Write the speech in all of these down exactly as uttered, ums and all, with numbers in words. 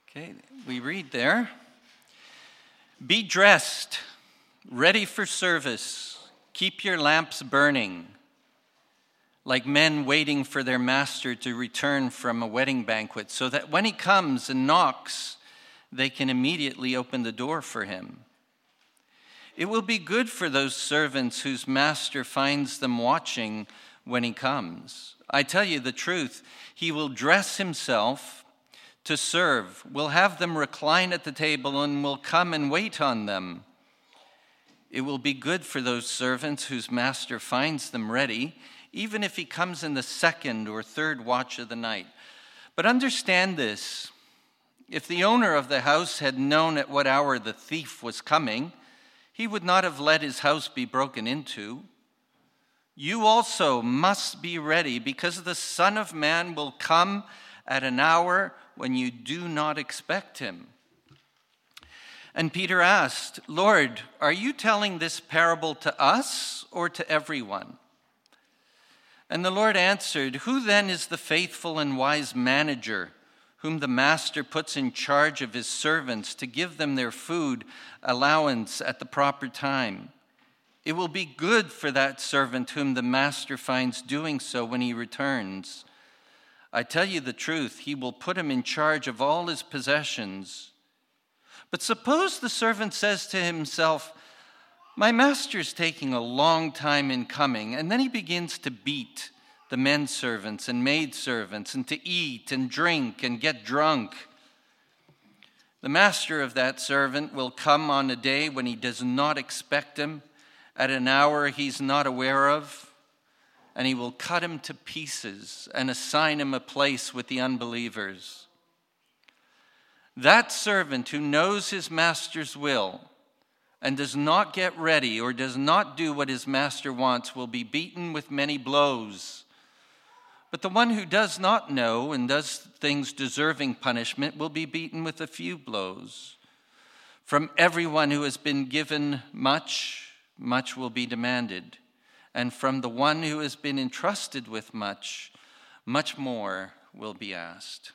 Okay, we read there, "Be dressed, ready for service. Keep your lamps burning, like men waiting for their master to return from a wedding banquet, so that when he comes and knocks, they can immediately open the door for him. It will be good for those servants whose master finds them watching when he comes. I tell you the truth, he will dress himself to serve, will have them recline at the table, and will come and wait on them. It will be good for those servants whose master finds them ready, even if he comes in the second or third watch of the night. But understand this, if the owner of the house had known at what hour the thief was coming, he would not have let his house be broken into. You also must be ready, because the Son of Man will come at an hour when you do not expect him." And Peter asked, "Lord, are you telling this parable to us or to everyone?" And the Lord answered, "Who then is the faithful and wise manager, whom the master puts in charge of his servants to give them their food allowance at the proper time? It will be good for that servant whom the master finds doing so when he returns. I tell you the truth, he will put him in charge of all his possessions. But suppose the servant says to himself, 'My master's taking a long time in coming,' and then he begins to beat the men servants and maid servants, and to eat and drink and get drunk. The master of that servant will come on a day when he does not expect him, at an hour he's not aware of, and he will cut him to pieces and assign him a place with the unbelievers. That servant who knows his master's will and does not get ready or does not do what his master wants will be beaten with many blows. But the one who does not know and does things deserving punishment will be beaten with a few blows. From everyone who has been given much, much will be demanded. And from the one who has been entrusted with much, much more will be asked."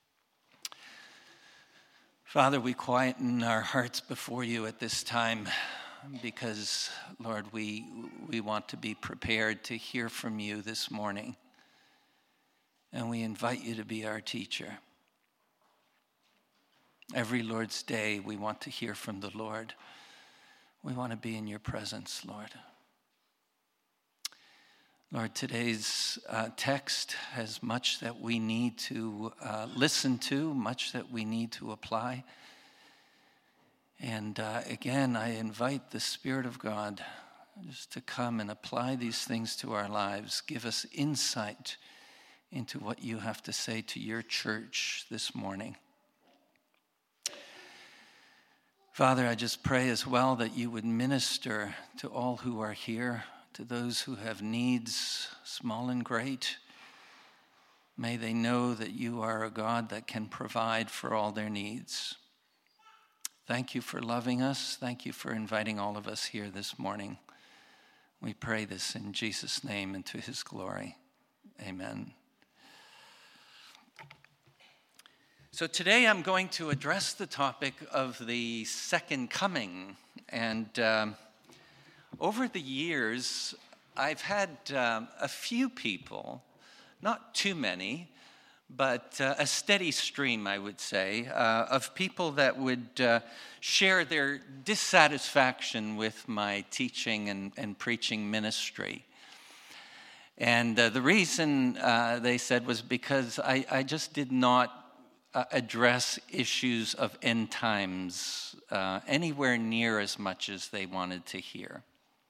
Father, we quieten our hearts before you at this time because, Lord, we, we want to be prepared to hear from you this morning. And we invite you to be our teacher. Every Lord's Day, we want to hear from the Lord. We want to be in your presence, Lord. Lord, today's uh, text has much that we need to uh, listen to, much that we need to apply. And uh, again, I invite the Spirit of God just to come and apply these things to our lives. Give us insight into what you have to say to your church this morning. Father, I just pray as well that you would minister to all who are here, to those who have needs, small and great. May they know that you are a God that can provide for all their needs. Thank you for loving us. Thank you for inviting all of us here this morning. We pray this in Jesus' name and to his glory. Amen. So today I'm going to address the topic of the second coming. And um, over the years, I've had um, a few people, not too many, but uh, a steady stream, I would say, uh, of people that would uh, share their dissatisfaction with my teaching and, and preaching ministry. And uh, the reason uh, they said was because I, I just did not uh, address issues of end times uh, anywhere near as much as they wanted to hear.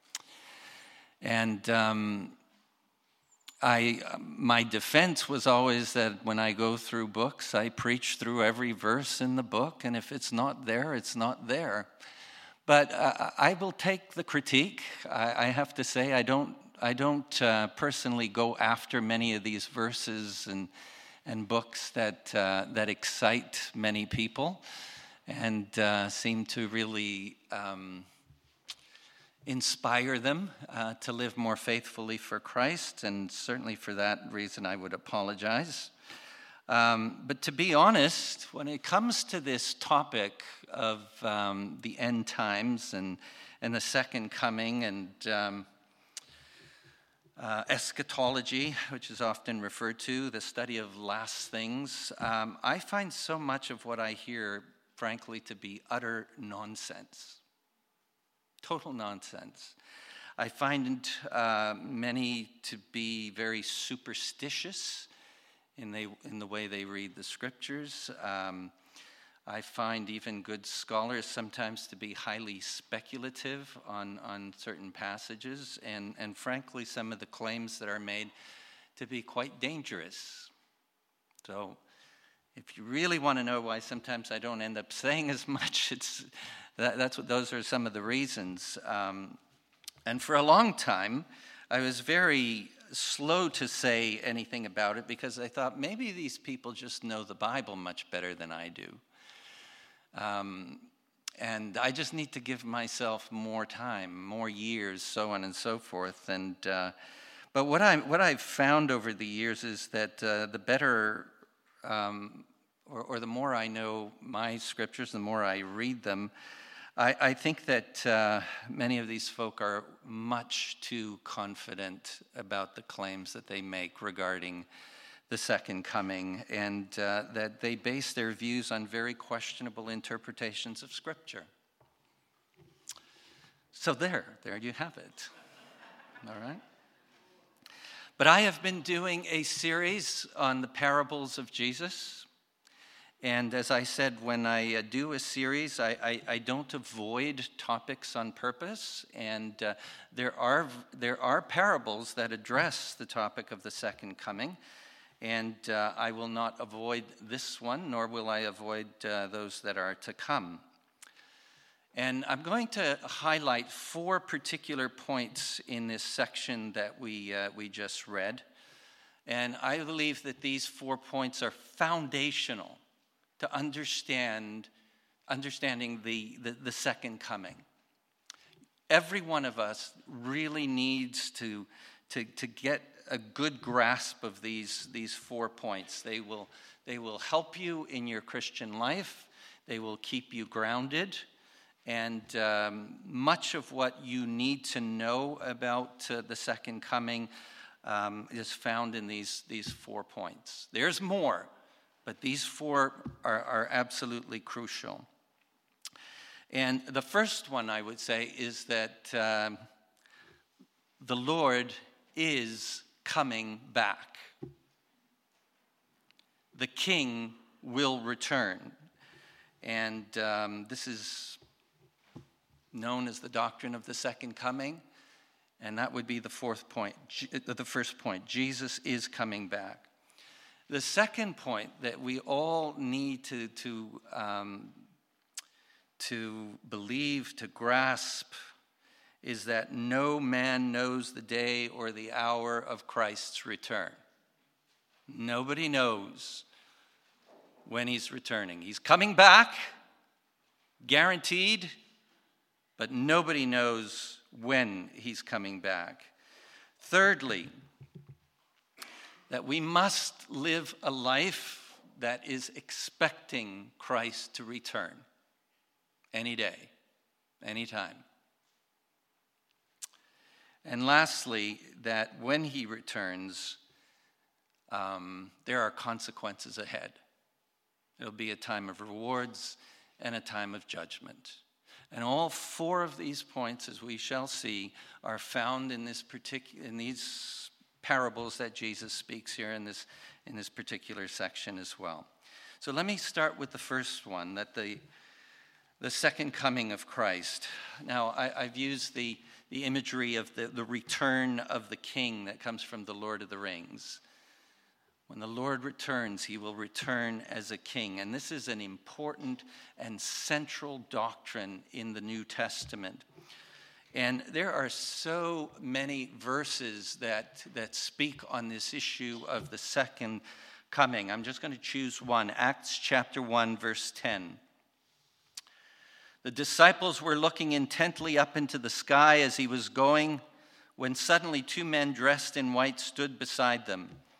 And um, I, my defense was always that when I go through books, I preach through every verse in the book, and if it's not there, it's not there. But uh, I will take the critique. I, I have to say, I don't, I don't uh, personally go after many of these verses and and books that uh, that excite many people and uh, seem to really Um, inspire them uh, to live more faithfully for Christ, and certainly for that reason I would apologize. Um, but to be honest, when it comes to this topic of um, the end times and, and the second coming and um, uh, eschatology, which is often referred to, the study of last things, um, I find so much of what I hear, frankly, to be utter nonsense. Total nonsense. I find uh, many to be very superstitious in, they, in the way they read the scriptures. Um, I find even good scholars sometimes to be highly speculative on, on certain passages, and, and frankly, some of the claims that are made to be quite dangerous. So if you really want to know why sometimes I don't end up saying as much, it's that, that's what those are some of the reasons. Um, and for a long time, I was very slow to say anything about it because I thought maybe these people just know the Bible much better than I do. Um, and I just need to give myself more time, more years, so on and so forth. And uh, but what I what I've found over the years is that uh, the better, um, or, or the more I know my scriptures, the more I read them, I, I think that uh, many of these folk are much too confident about the claims that they make regarding the second coming, and uh, that they base their views on very questionable interpretations of Scripture. So there, there you have it. All right? But I have been doing a series on the parables of Jesus. And as I said, when I uh, do a series, I, I, I don't avoid topics on purpose. And uh, there are there are parables that address the topic of the second coming. And uh, I will not avoid this one, nor will I avoid uh, those that are to come. And I'm going to highlight four particular points in this section that we uh, we just read. And I believe that these four points are foundational to understand understanding the, the, the second coming. Every one of us really needs to, to, to get a good grasp of these, these four points. They will, they will help you in your Christian life. They will keep you grounded. And um, much of what you need to know about uh, the second coming um, is found in these, these four points. There's more, but these four are, are absolutely crucial. And the first one, I would say, is that um, the Lord is coming back. The King will return. And um, this is known as the doctrine of the second coming. And that would be the fourth point, the first point. Jesus is coming back. The second point that we all need to, to, um, to believe, to grasp, is that no man knows the day or the hour of Christ's return. Nobody knows when he's returning. He's coming back, guaranteed, but nobody knows when he's coming back. Thirdly, that we must live a life that is expecting Christ to return any day, any time. And lastly, that when he returns, um, there are consequences ahead. It'll be a time of rewards and a time of judgment. And all four of these points, as we shall see, are found in this particular in these parables that Jesus speaks here in this in this particular section as well. So let me start with the first one, that the the second coming of Christ. Now, I, I've used the the imagery of the, the return of the king that comes from the Lord of the Rings. When the Lord returns, he will return as a king. And this is an important and central doctrine in the New Testament. And there are so many verses that, that speak on this issue of the second coming. I'm just going to choose one. Acts chapter one, verse ten. The disciples were looking intently up into the sky as he was going, when suddenly two men dressed in white stood beside them.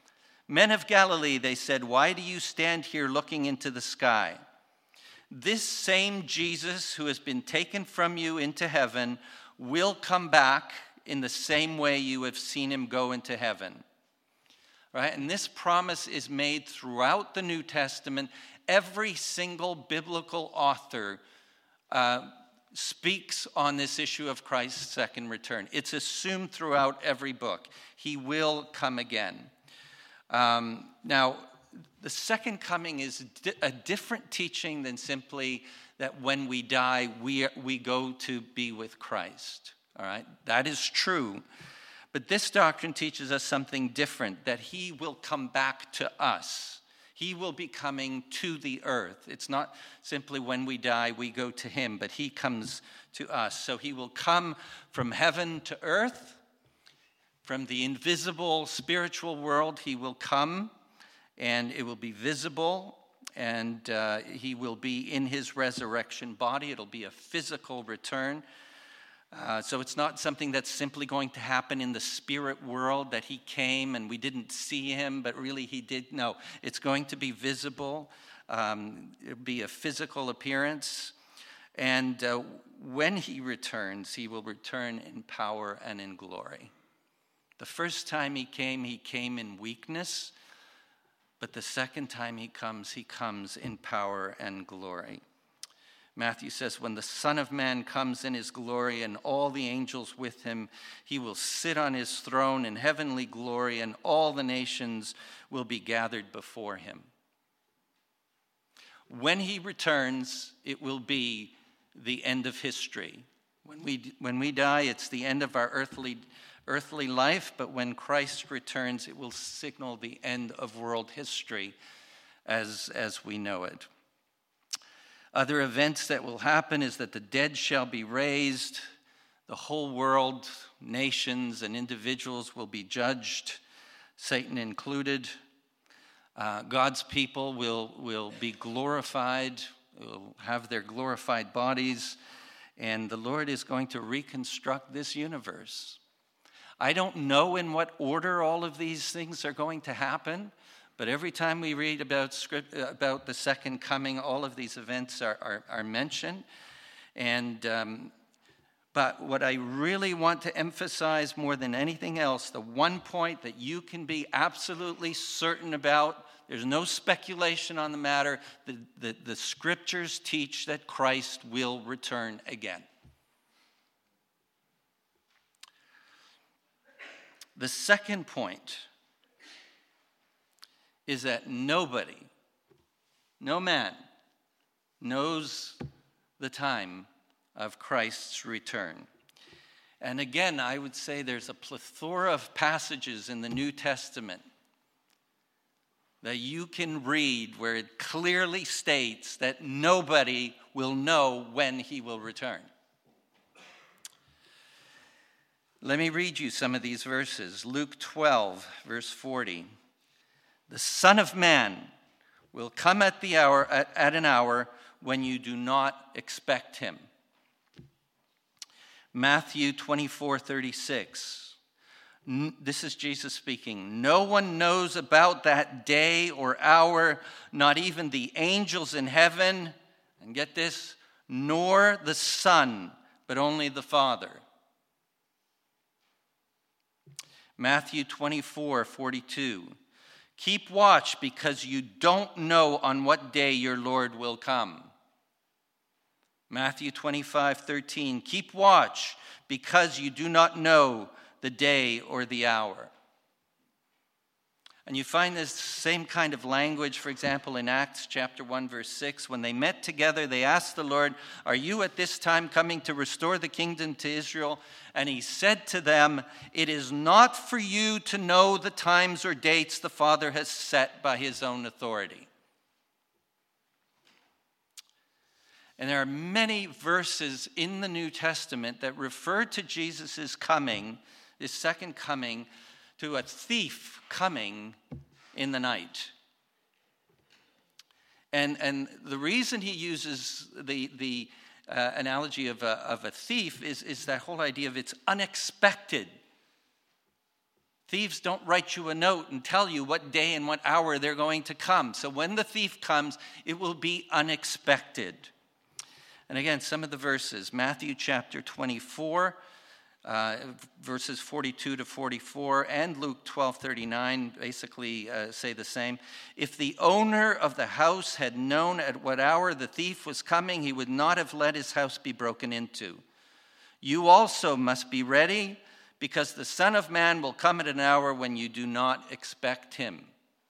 "Men of Galilee," they said, "why do you stand here looking into the sky? This same Jesus who has been taken from you into heaven will come back in the same way you have seen him go into heaven." Right? And this promise is made throughout the New Testament. Every single biblical author uh, speaks on this issue of Christ's second return. It's assumed throughout every book. He will come again. Um, now, the second coming is di- a different teaching than simply that when we die, we, are, we go to be with Christ. All right? That is true. But this doctrine teaches us something different, that he will come back to us. He will be coming to the earth. It's not simply when we die, we go to him, but he comes to us. So he will come from heaven to earth, from the invisible spiritual world. He will come, and it will be visible, and uh, he will be in his resurrection body. It'll be a physical return. Uh, so it's not something that's simply going to happen in the spirit world, that he came and we didn't see him, but really he did. No, it's going to be visible. Um, it'll be a physical appearance. And uh, when he returns, he will return in power and in glory. The first time he came, he came in weakness. But the second time he comes, he comes in power and glory. Matthew says, when the Son of Man comes in his glory and all the angels with him, he will sit on his throne in heavenly glory, and all the nations will be gathered before him. When he returns, it will be the end of history. When we, when we die, it's the end of our earthly, earthly life, but when Christ returns, it will signal the end of world history as, as we know it. Other events that will happen is that the dead shall be raised. The whole world, nations and individuals will be judged, Satan included. Uh, God's people will, will be glorified, will have their glorified bodies, and the Lord is going to reconstruct this universe. I don't know in what order all of these things are going to happen. But every time we read about script, about the second coming, all of these events are, are, are mentioned. And um, but what I really want to emphasize more than anything else, the one point that you can be absolutely certain about, there's no speculation on the matter, the, the, the scriptures teach that Christ will return again. The second point is that nobody, no man, knows the time of Christ's return. And again, I would say there's a plethora of passages in the New Testament that you can read where it clearly states that nobody will know when he will return. Let me read you some of these verses. Luke twelve, verse forty. The Son of Man will come at the hour at, at an hour when you do not expect him. Matthew twenty-four thirty-six. This is Jesus speaking. No one knows about that day or hour, not even the angels in heaven, and get this, nor the Son, but only the Father. Matthew twenty-four forty-two. Keep watch, because you don't know on what day your Lord will come. Matthew twenty-five thirteen. Keep watch, because you do not know the day or the hour. And you find this same kind of language, for example, in Acts chapter one, verse six. When they met together, they asked the Lord, "Are you at this time coming to restore the kingdom to Israel?" And he said to them, "It is not for you to know the times or dates the Father has set by his own authority." And there are many verses in the New Testament that refer to Jesus' coming, his second coming, to a thief coming in the night. And, and the reason he uses the, the uh, analogy of a, of a thief is, is that whole idea of it's unexpected. Thieves don't write you a note and tell you what day and what hour they're going to come. So when the thief comes, it will be unexpected. And again, some of the verses, Matthew chapter twenty-four, uh, verses forty-two to forty-four, and Luke twelve thirty-nine basically uh, say the same. If the owner of the house had known at what hour the thief was coming, he would not have let his house be broken into. You also must be ready, because the Son of Man will come at an hour when you do not expect him.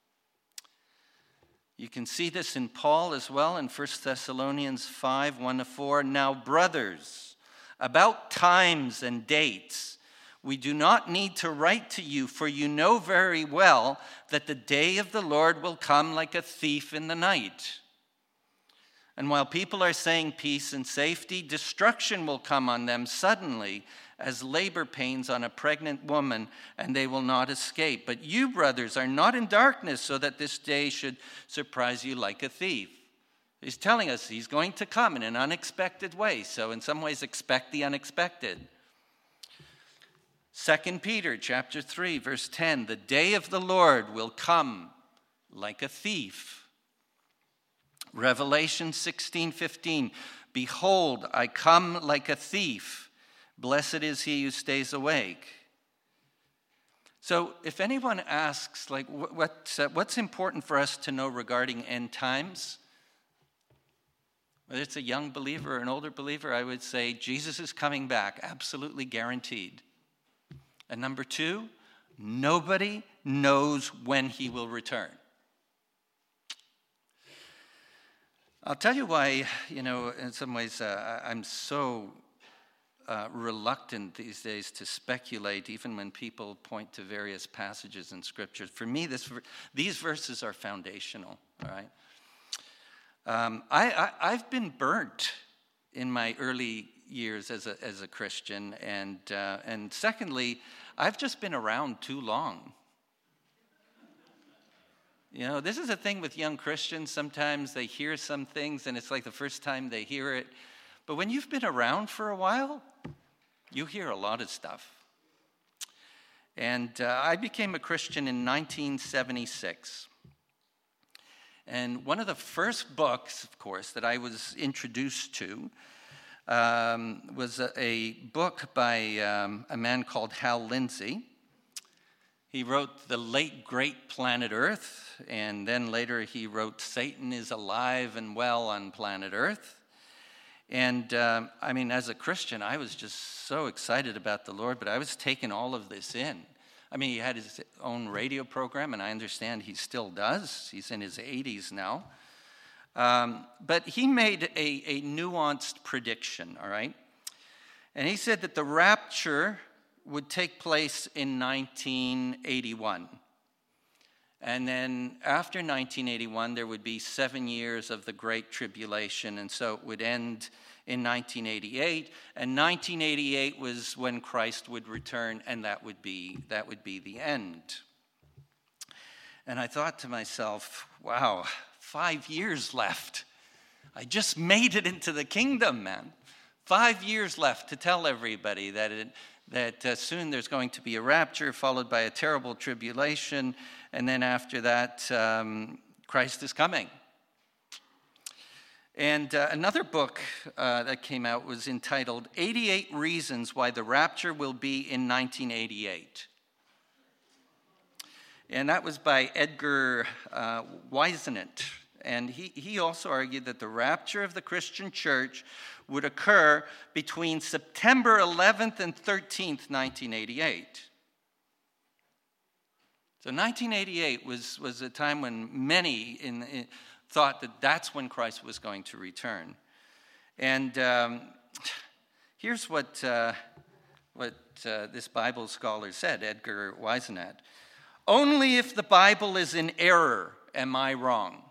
You can see this in Paul as well in First Thessalonians five, one to four. Now, brothers, about times and dates, we do not need to write to you, for you know very well that the day of the Lord will come like a thief in the night. And while people are saying peace and safety, destruction will come on them suddenly, as labor pains on a pregnant woman, and they will not escape. But you, brothers, are not in darkness, so that this day should surprise you like a thief. He's telling us he's going to come in an unexpected way. So in some ways, expect the unexpected. Second Peter chapter three, verse ten, the day of the Lord will come like a thief. Revelation sixteen fifteen, behold, I come like a thief. Blessed is he who stays awake. So if anyone asks, like, what, uh, what's important for us to know regarding end times, whether it's a young believer or an older believer, I would say Jesus is coming back, absolutely guaranteed. And number two, nobody knows when he will return. I'll tell you why, you know, in some ways uh, I'm so uh, reluctant these days to speculate, even when people point to various passages in Scripture. For me, this, these verses are foundational, all right? Um, I, I, I've been burnt in my early years as a, as a Christian, and, uh, and secondly, I've just been around too long. You know, this is the thing with young Christians. Sometimes they hear some things and it's like the first time they hear it. But when you've been around for a while, you hear a lot of stuff. And uh, I became a Christian in nineteen seventy-six. And one of the first books, of course, that I was introduced to um, was a, a book by um, a man called Hal Lindsey. He wrote The Late Great Planet Earth, and then later he wrote Satan is Alive and Well on Planet Earth. And um, I mean, as a Christian, I was just so excited about the Lord, but I was taking all of this in. I mean, he had his own radio program, and I understand he still does. He's in his eighties now. Um, but he made a, a nuanced prediction, all right? And he said that the rapture would take place in nineteen eighty-one. And then after nineteen eighty-one, there would be seven years of the Great Tribulation, and so it would end in nineteen eighty-eight. And nineteen eighty-eight was when Christ would return, and that would be that would be the end. And I thought to myself, wow, five years left. I just made it into the kingdom, man. Five years left to tell everybody that it that uh, soon there's going to be a rapture followed by a terrible tribulation, and then after that, um, Christ is coming. And uh, another book uh, that came out was entitled eighty-eight Reasons Why the Rapture Will Be in nineteen eighty-eight. And that was by Edgar uh, Whisenant. And he, he also argued that the rapture of the Christian church would occur between September eleventh and thirteenth, nineteen eighty-eight. So nineteen eighty-eight was, was a time when many in, in, thought that that's when Christ was going to return. And um, here's what, uh, what uh, this Bible scholar said, Edgar Whisenant. Only if the Bible is in error am I wrong.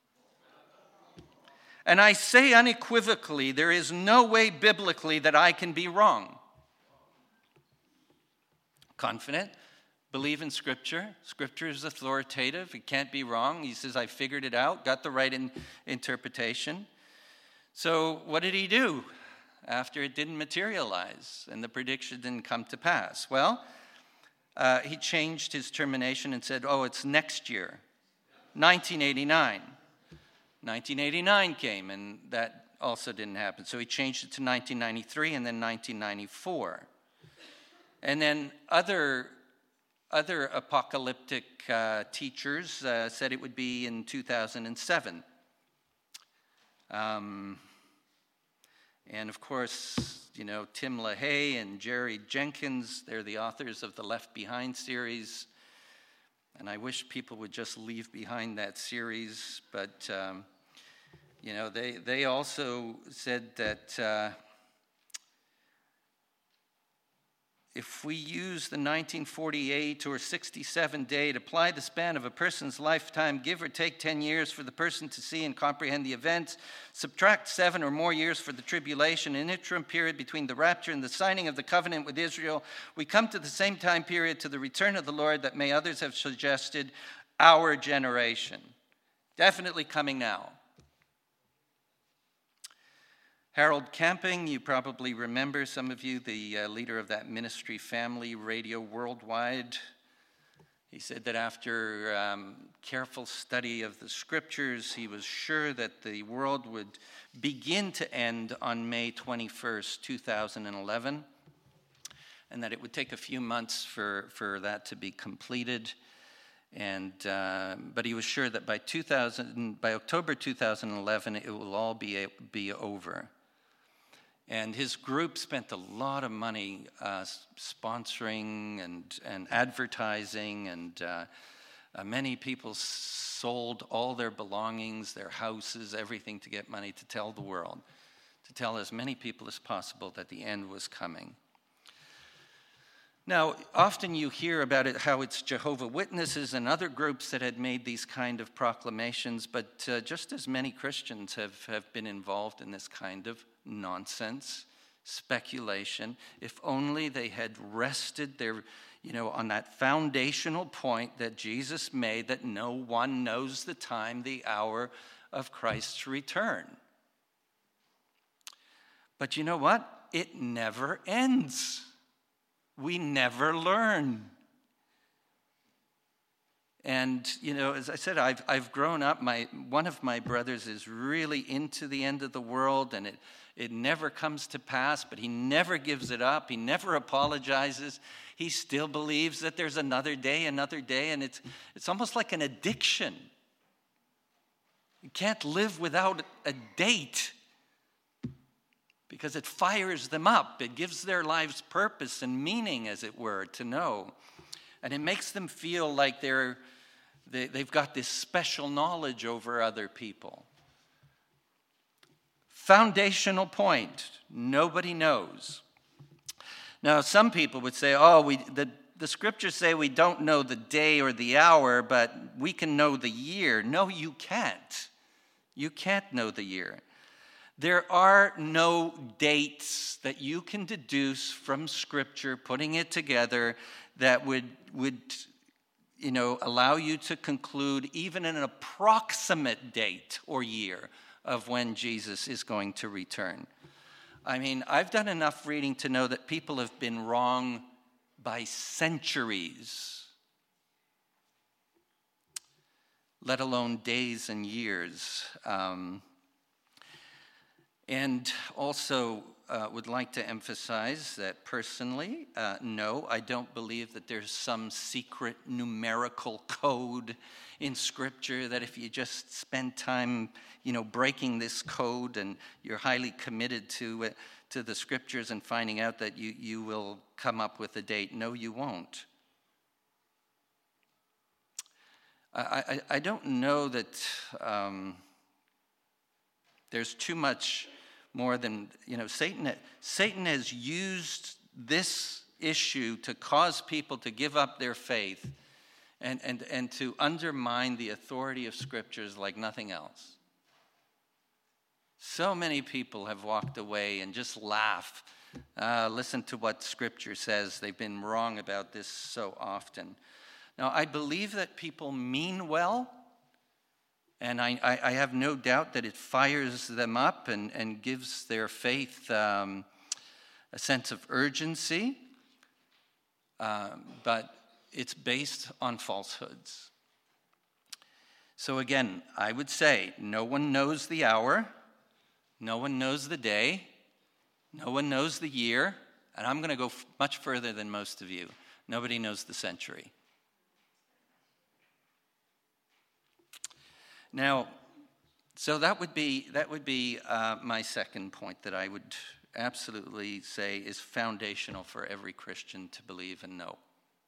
And I say unequivocally, there is no way biblically that I can be wrong. Confident, believe in Scripture. Scripture is authoritative. It can't be wrong. He says, I figured it out, got the right in, interpretation. So what did he do after it didn't materialize and the prediction didn't come to pass? Well, uh, he changed his termination and said, oh, it's next year, nineteen eighty-nine. nineteen eighty-nine came, and that also didn't happen. So he changed it to nineteen ninety-three and then nineteen ninety-four. And then other, other apocalyptic uh, teachers uh, said it would be in two thousand seven. Um, and of course, you know, Tim LaHaye and Jerry Jenkins, they're the authors of the Left Behind series. And I wish people would just leave behind that series. But, um, you know, they, they also said that uh, if we use the nineteen forty-eight or sixty-seven date, apply the span of a person's lifetime, give or take ten years for the person to see and comprehend the events, subtract seven or more years for the tribulation, an interim period between the rapture and the signing of the covenant with Israel, we come to the same time period to the return of the Lord that may others have suggested, our generation. Definitely coming now. Harold Camping, you probably remember, some of you, the uh, leader of that ministry, Family Radio Worldwide. He said that after um, careful study of the scriptures, he was sure that the world would begin to end on May twenty-first, two thousand eleven, and that it would take a few months for, for that to be completed. And uh, but he was sure that by two thousand, by October two thousand eleven, it will all be be over. And his group spent a lot of money uh, sponsoring and, and advertising, and uh, uh, many people sold all their belongings, their houses, everything to get money to tell the world, to tell as many people as possible that the end was coming. Now, often you hear about it, how it's Jehovah's Witnesses and other groups that had made these kind of proclamations, but uh, just as many Christians have, have been involved in this kind of nonsense, speculation. If only they had rested their, you know, on that foundational point that Jesus made, that no one knows the time, the hour of Christ's return. But you know what? It never ends. We never learn. And, you know, as I said, I've I've grown up, my one of my brothers is really into the end of the world, and it, it never comes to pass, but he never gives it up. He never apologizes. He still believes that there's another day, another day, and it's it's almost like an addiction. You can't live without a date, because it fires them up. It gives their lives purpose and meaning, as it were, to know. And it makes them feel like they're, they, they've got this special knowledge over other people. Foundational point, nobody knows. Now, some people would say, oh, we, the, the scriptures say we don't know the day or the hour, but we can know the year. No, you can't. You can't know the year. There are no dates that you can deduce from Scripture, putting it together, that would, would you know, allow you to conclude even an approximate date or year of when Jesus is going to return. I mean, I've done enough reading to know that people have been wrong by centuries, let alone days and years. Um, And also uh, would like to emphasize that personally, uh, no, I don't believe that there's some secret numerical code in Scripture that if you just spend time, you know, breaking this code and you're highly committed to it, to the Scriptures and finding out that you, you will come up with a date. No, you won't. I, I, I don't know that um, there's too much more than, you know, Satan, Satan has used this issue to cause people to give up their faith and, and, and to undermine the authority of Scriptures like nothing else. So many people have walked away and just laugh. Uh, listen to what Scripture says. They've been wrong about this so often. Now, I believe that people mean well, and I, I, I have no doubt that it fires them up and, and gives their faith um, a sense of urgency. Um, but it's based on falsehoods. So again, I would say no one knows the hour, no one knows the day, no one knows the year, and I'm going to go f- much further than most of you. Nobody knows the century. Now, so that would be that would be uh, my second point that I would absolutely say is foundational for every Christian to believe and know.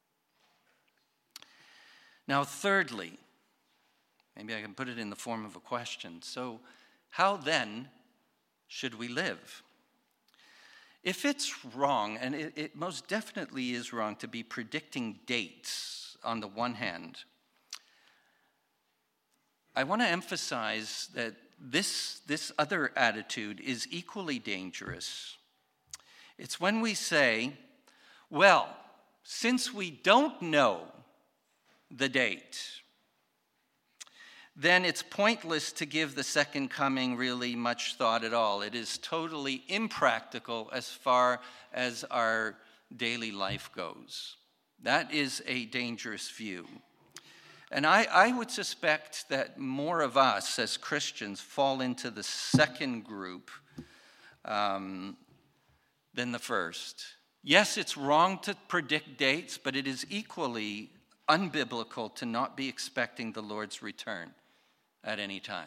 Now, thirdly, maybe I can put it in the form of a question. So, how then should we live? If it's wrong, and it, it most definitely is wrong to be predicting dates on the one hand, I want to emphasize that this, this other attitude is equally dangerous. It's when we say, well, since we don't know the date, then it's pointless to give the second coming really much thought at all. It is totally impractical as far as our daily life goes. That is a dangerous view. And I, I would suspect that more of us as Christians fall into the second group um, than the first. Yes, it's wrong to predict dates, but it is equally unbiblical to not be expecting the Lord's return at any time.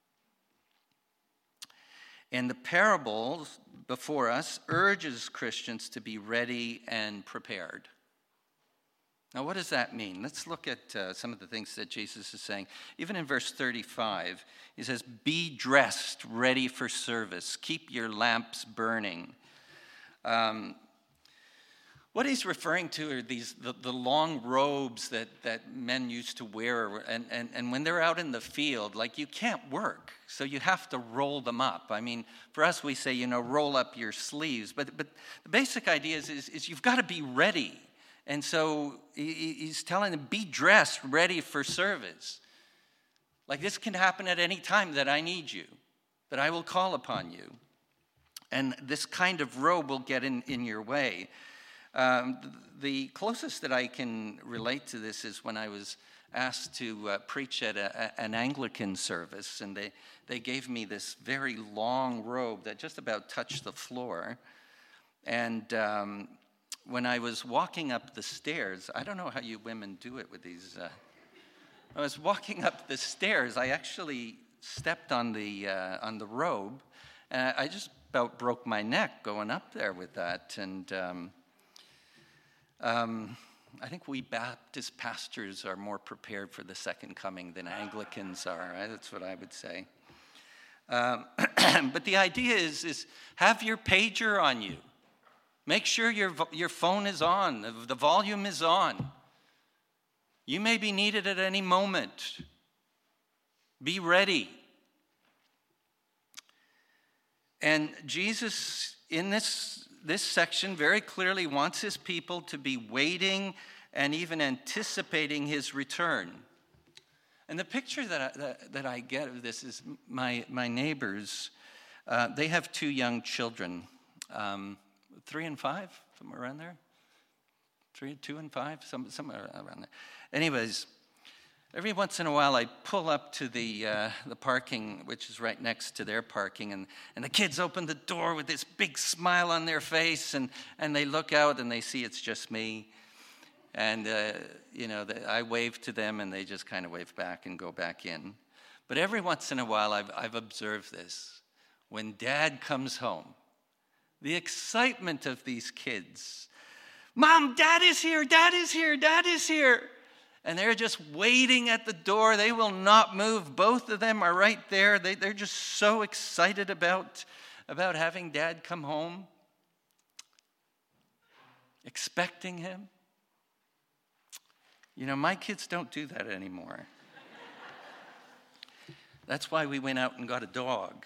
And the parable before us urges Christians to be ready and prepared. Now, what does that mean? Let's look at uh, some of the things that Jesus is saying. Even in verse thirty-five, he says, be dressed, ready for service. Keep your lamps burning. Um, what he's referring to are these the, the long robes that, that men used to wear. And, and, and when they're out in the field, like you can't work, so you have to roll them up. I mean, for us, we say, you know, roll up your sleeves. But, but the basic idea is, is, is you've got to be ready. And so he's telling them, be dressed, ready for service. Like this can happen at any time that I need you, that I will call upon you. And this kind of robe will get in, in your way. Um, the closest that I can relate to this is when I was asked to uh, preach at a, a, an Anglican service. And they, they gave me this very long robe that just about touched the floor. And Um, When I was walking up the stairs, I don't know how you women do it with these. Uh, I was walking up the stairs. I actually stepped on the uh, on the robe, and I just about broke my neck going up there with that. And um, um, I think we Baptist pastors are more prepared for the second coming than Anglicans are. Right? That's what I would say. Um, but the idea is, is have your pager on you. Make sure your your phone is on, the volume is on. You may be needed at any moment. Be ready. And Jesus, in this, this section, very clearly wants his people to be waiting and even anticipating his return. And the picture that I, that, that I get of this is my, my neighbors, uh, they have two young children. Um, Three and five, somewhere around there. Three, two and five, some, somewhere around there. Anyways, every once in a while I pull up to the uh, the parking, which is right next to their parking, and, and the kids open the door with this big smile on their face, and, and they look out and they see it's just me. And, uh, you know, they, I wave to them and they just kind of wave back and go back in. But every once in a while I've, I've observed this. When Dad comes home, the excitement of these kids. Mom, Dad is here, Dad is here, Dad is here. And they're just waiting at the door. They will not move. Both of them are right there. They, they're just so excited about, about having Dad come home, expecting him. You know, my kids don't do that anymore. That's why we went out and got a dog.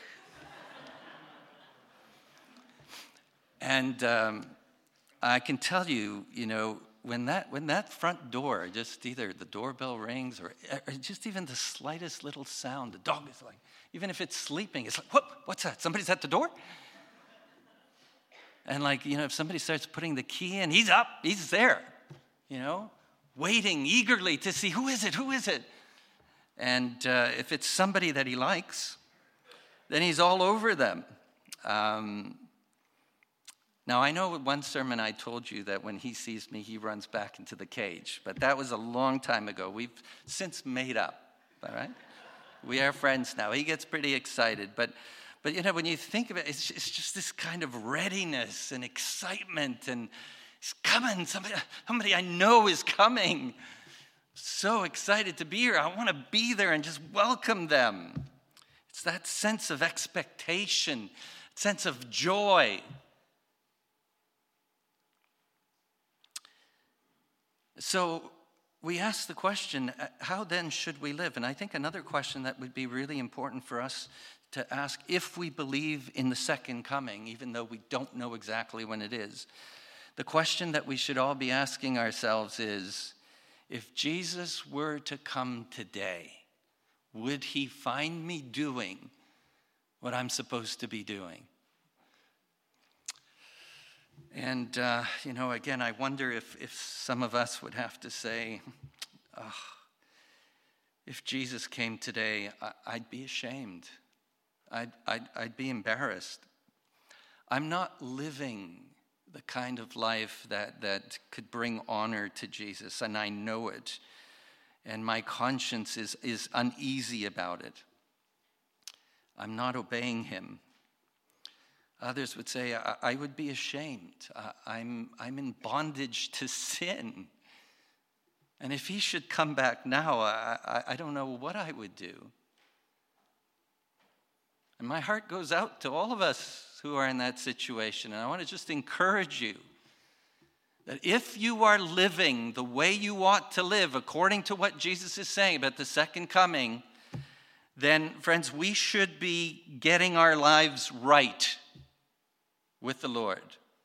And um, I can tell you, you know, when that when that front door, just either the doorbell rings or, or just even the slightest little sound, the dog is like, even if it's sleeping, it's like, what? What's that? Somebody's at the door? And like, you know, if somebody starts putting the key in, he's up, he's there, you know. waiting eagerly to see, who is it, who is it? And uh, if it's somebody that he likes, then he's all over them. Um, now, I know one sermon I told you that when he sees me, he runs back into the cage. But that was a long time ago. We've since made up, all right? We are friends now. He gets pretty excited. But, but you know, when you think of it, it's, it's just this kind of readiness and excitement. And he's coming. Somebody, somebody I know is coming. So excited to be here. I want to be there and just welcome them. It's that sense of expectation, sense of joy. So we ask the question, how then should we live? And I think another question that would be really important for us to ask, if we believe in the second coming, even though we don't know exactly when it is, the question that we should all be asking ourselves is, if Jesus were to come today, would he find me doing what I'm supposed to be doing? And, uh, you know, again, I wonder if, if some of us would have to say, oh, if Jesus came today, I, I'd be ashamed. I'd, I'd, I'd be embarrassed. I'm not living the kind of life that, that could bring honor to Jesus, and I know it. And my conscience is, is uneasy about it. I'm not obeying him. Others would say, I, I would be ashamed. Uh, I'm, I'm in bondage to sin. And if he should come back now, I, I, I don't know what I would do. And my heart goes out to all of us who are in that situation. And I want to just encourage you that if you are living the way you ought to live, according to what Jesus is saying about the second coming, then, friends, we should be getting our lives right with the Lord.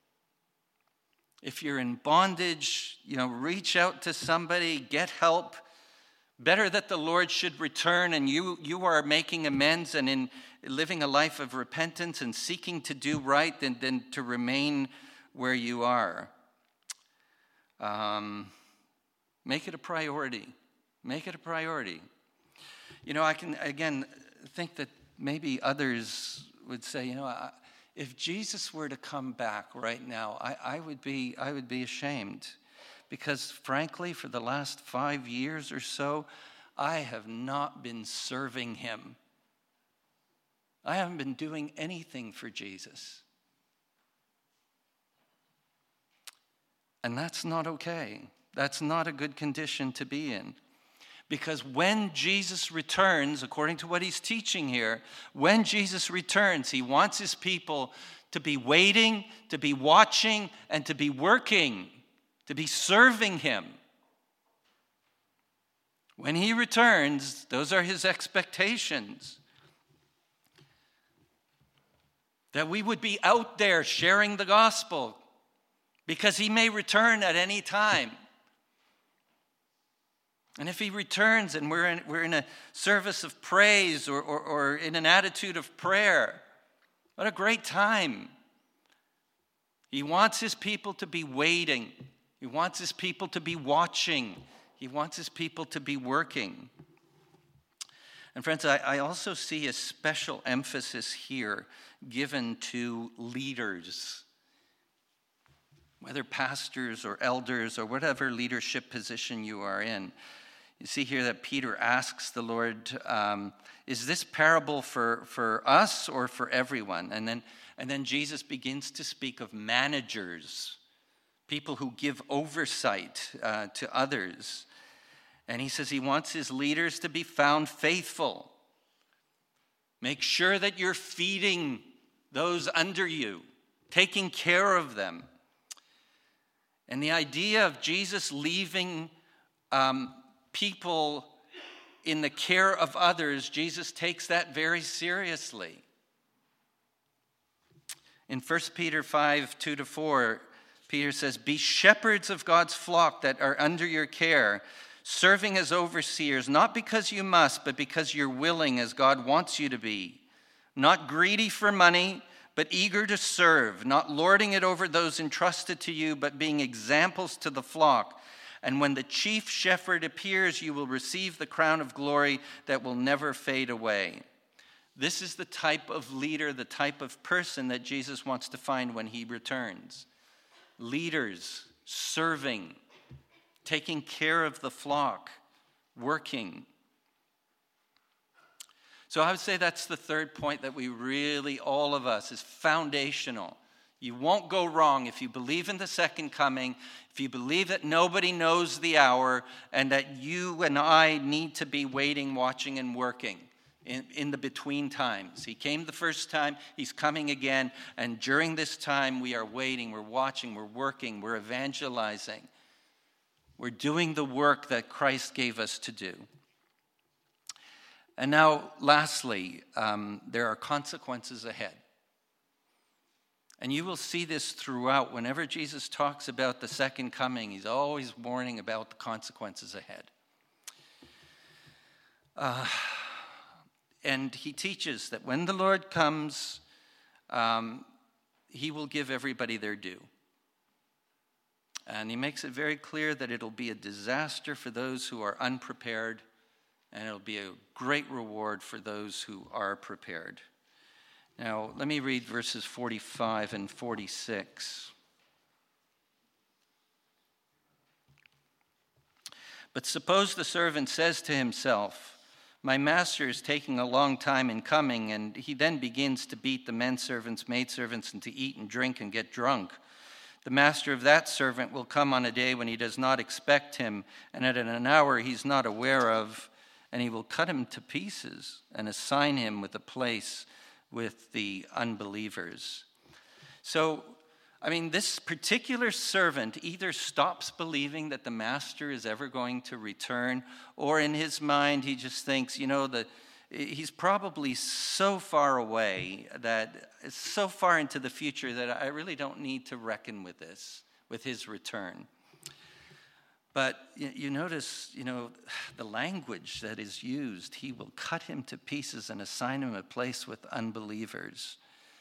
If you're in bondage, you know, reach out to somebody, get help. Better that the Lord should return and you, you are making amends and in living a life of repentance and seeking to do right than, than to remain where you are. Um, make it a priority. Make it a priority. You know, I can, again, think that maybe others would say, you know, I, if Jesus were to come back right now, I, I would be I would be ashamed. Because frankly, for the last five years or so, I have not been serving him. I haven't been doing anything for Jesus. And that's not okay. That's not a good condition to be in. Because when Jesus returns, according to what he's teaching here, when Jesus returns, he wants his people to be waiting, to be watching, and to be working, to be serving him. When he returns, those are his expectations. That we would be out there sharing the gospel, because he may return at any time. And if he returns and we're in, we're in a service of praise or, or, or in an attitude of prayer, what a great time. He wants his people to be waiting. He wants his people to be watching. He wants his people to be working. And friends, I, I also see a special emphasis here given to leaders, whether pastors or elders or whatever leadership position you are in. You see here that Peter asks the Lord, um, is this parable for, for us or for everyone? And then, and then Jesus begins to speak of managers, people who give oversight uh, to others. And he says he wants his leaders to be found faithful. Make sure that you're feeding those under you, taking care of them. And the idea of Jesus leaving um, people in the care of others, Jesus takes that very seriously. In First Peter five, two to four, Peter says, be shepherds of God's flock that are under your care, serving as overseers, not because you must, but because you're willing, as God wants you to be. Not greedy for money, but eager to serve, not lording it over those entrusted to you, but being examples to the flock. And when the chief shepherd appears, you will receive the crown of glory that will never fade away. This is the type of leader, the type of person that Jesus wants to find when he returns. Leaders, serving, taking care of the flock, working. So I would say that's the third point that we really, all of us, is foundational. You won't go wrong if you believe in the second coming, if you believe that nobody knows the hour, and that you and I need to be waiting, watching, and working in, in the between times. He came the first time, he's coming again, and during this time we are waiting, we're watching, we're working, we're evangelizing. We're doing the work that Christ gave us to do. And now, lastly, um, there are consequences ahead. And you will see this throughout. Whenever Jesus talks about the second coming, he's always warning about the consequences ahead. Uh, and he teaches that when the Lord comes, um, he will give everybody their due. And he makes it very clear that it'll be a disaster for those who are unprepared, and it'll be a great reward for those who are prepared. Now, let me read verses forty-five and forty-six. But suppose the servant says to himself, my master is taking a long time in coming, and he then begins to beat the men servants, maidservants, and to eat and drink and get drunk. The master of that servant will come on a day when he does not expect him, and at an hour he's not aware of, and he will cut him to pieces and assign him with a place with the unbelievers. So, I mean, this particular servant either stops believing that the master is ever going to return, or in his mind he just thinks, you know, that he's probably so far away, that it's so far into the future that I really don't need to reckon with this, with his return. But you notice, you know, the language that is used. He will cut him to pieces and assign him a place with unbelievers.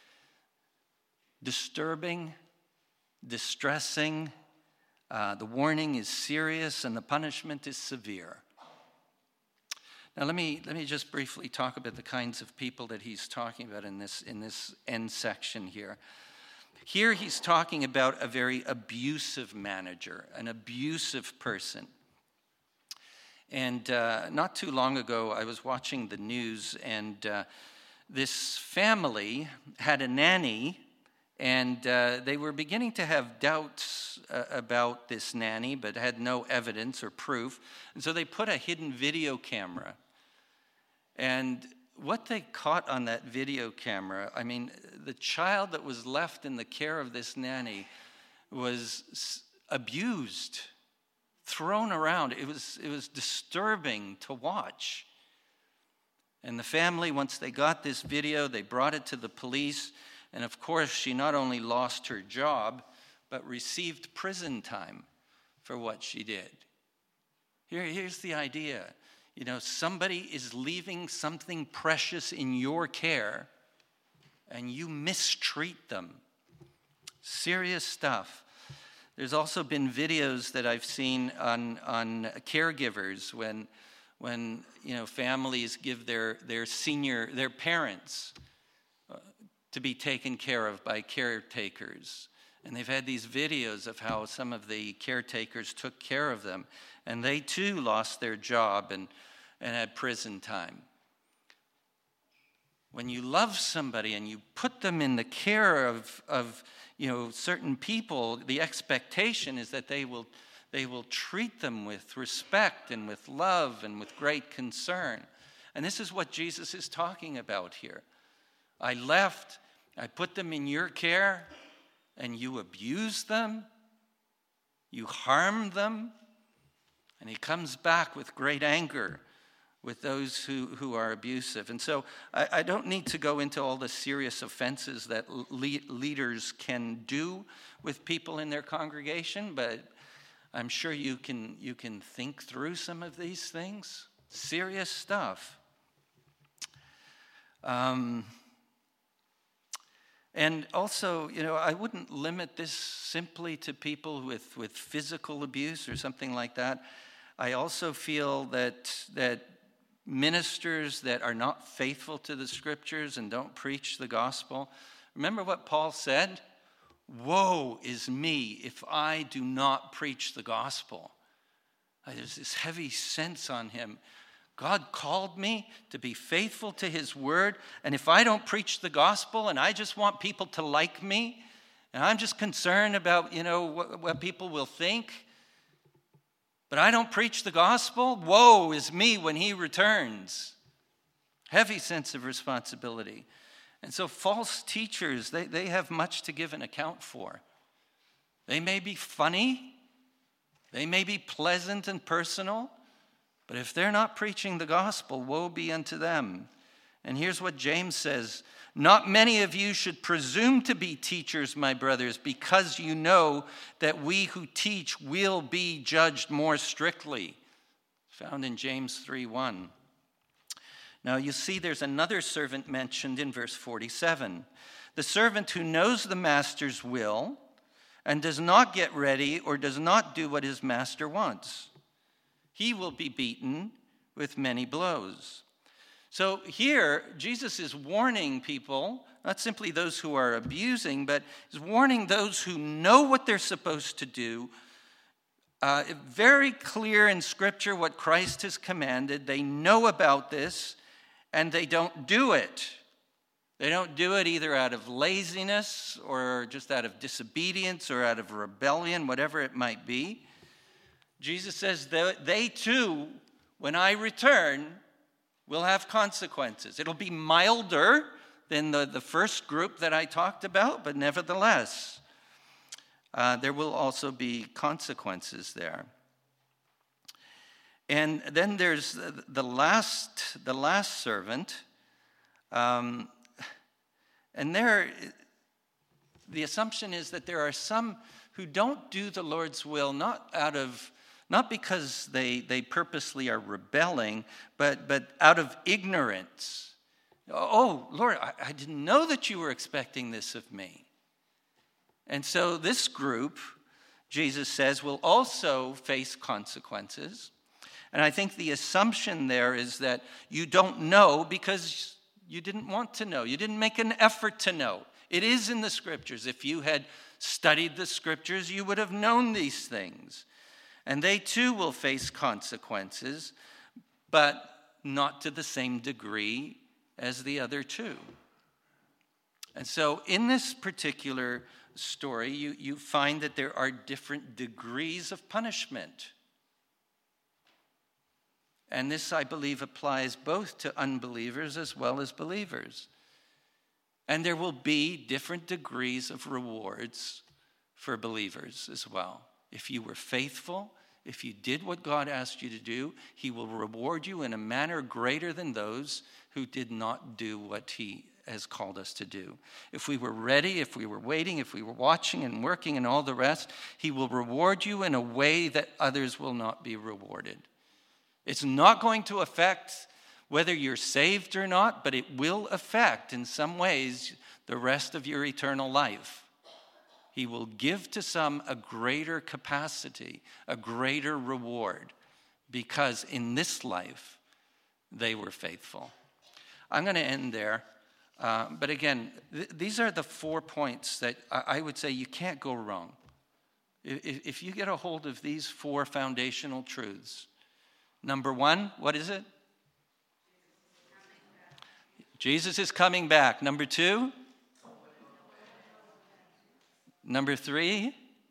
Disturbing, distressing. Uh, the warning is serious and the punishment is severe. Now let me let me just briefly talk about the kinds of people that he's talking about in this in this end section here. Here he's talking about a very abusive manager, an abusive person. And uh, not too long ago, I was watching the news, and uh, this family had a nanny, and uh, they were beginning to have doubts uh, about this nanny, but had no evidence or proof. And so they put a hidden video camera. And what they caught on that video camera, I mean, the child that was left in the care of this nanny was abused, thrown around. It was, it was disturbing to watch. And the family, once they got this video, they brought it to the police. And of course, she not only lost her job, but received prison time for what she did. Here, here's the idea. You know, somebody is leaving something precious in your care, and you mistreat them. Serious stuff. There's also been videos that I've seen on, on caregivers when, when you know, families give their, their senior, their parents uh, to be taken care of by caretakers. And they've had these videos of how some of the caretakers took care of them. And they too lost their job and, and had prison time. When you love somebody and you put them in the care of, of you know, certain people, the expectation is that they will, they will treat them with respect and with love and with great concern. And this is what Jesus is talking about here. I left, I put them in your care, and you abuse them, you harm them, and he comes back with great anger with those who, who are abusive. And so I, I don't need to go into all the serious offenses that le- leaders can do with people in their congregation, but I'm sure you can, you can think through some of these things. Serious stuff. Um, And also, you know, I wouldn't limit this simply to people with, with physical abuse or something like that. I also feel that that ministers that are not faithful to the scriptures and don't preach the gospel, remember what Paul said? Woe is me if I do not preach the gospel. There's this heavy sense on him. God called me to be faithful to his word, and if I don't preach the gospel and I just want people to like me, and I'm just concerned about, you know, what, what people will think, but I don't preach the gospel, woe is me when he returns. Heavy sense of responsibility. And so false teachers, they, they have much to give an account for. They may be funny, they may be pleasant and personal, but if they're not preaching the gospel, woe be unto them. And here's what James says: not many of you should presume to be teachers, my brothers, because you know that we who teach will be judged more strictly. Found in James three one. Now you see there's another servant mentioned in verse forty-seven. The servant who knows the master's will and does not get ready or does not do what his master wants. He will be beaten with many blows. So here, Jesus is warning people, not simply those who are abusing, but he's warning those who know what they're supposed to do. Uh, very clear in Scripture what Christ has commanded. They know about this, and they don't do it. They don't do it either out of laziness or just out of disobedience or out of rebellion, whatever it might be. Jesus says that they too, when I return, will have consequences. It'll be milder than the, the first group that I talked about, but nevertheless, uh, there will also be consequences there. And then there's the last, the last servant, um, and there, the assumption is that there are some who don't do the Lord's will, not out of Not because they, they purposely are rebelling, but, but out of ignorance. Oh, Lord, I, I didn't know that you were expecting this of me. And so this group, Jesus says, will also face consequences. And I think the assumption there is that you don't know because you didn't want to know. You didn't make an effort to know. It is in the scriptures. If you had studied the scriptures, you would have known these things. And they too will face consequences, but not to the same degree as the other two. And so in this particular story, you, you find that there are different degrees of punishment. And this, I believe, applies both to unbelievers as well as believers. And there will be different degrees of rewards for believers as well. If you were faithful, if you did what God asked you to do, he will reward you in a manner greater than those who did not do what he has called us to do. If we were ready, if we were waiting, if we were watching and working and all the rest, he will reward you in a way that others will not be rewarded. It's not going to affect whether you're saved or not, but it will affect in some ways the rest of your eternal life. He will give to some a greater capacity, a greater reward, because in this life they were faithful. I'm going to end there. Uh, but again, th- these are the four points that I, I would say you can't go wrong. If, if you get a hold of these four foundational truths, number one, what is it? Jesus is coming back. Number two? Number three?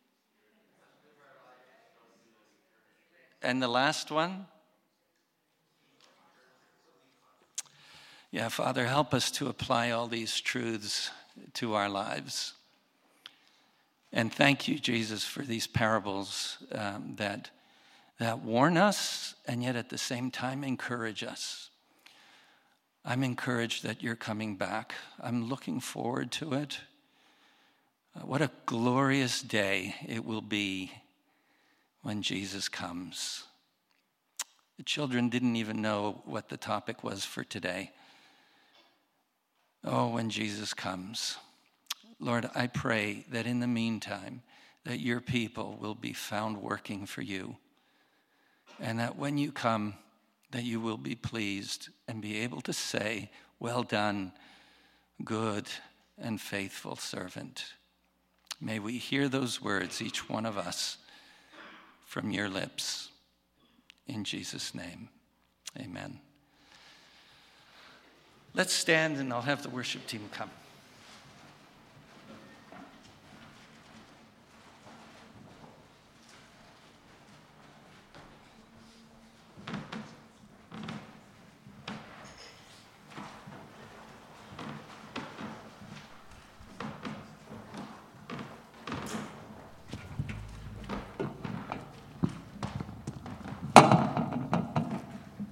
And the last one? Yeah, Father, help us to apply all these truths to our lives. And thank you, Jesus, for these parables um, that, that warn us and yet at the same time encourage us. I'm encouraged that you're coming back. I'm looking forward to it. Uh, what a glorious day it will be when Jesus comes. The children didn't even know what the topic was for today. Oh, when Jesus comes. Lord, I pray that in the meantime, that your people will be found working for you, and that when you come, that you will be pleased and be able to say, well done, good and faithful servant. May we hear those words, each one of us, from your lips. In Jesus' name, amen. Let's stand and I'll have the worship team come.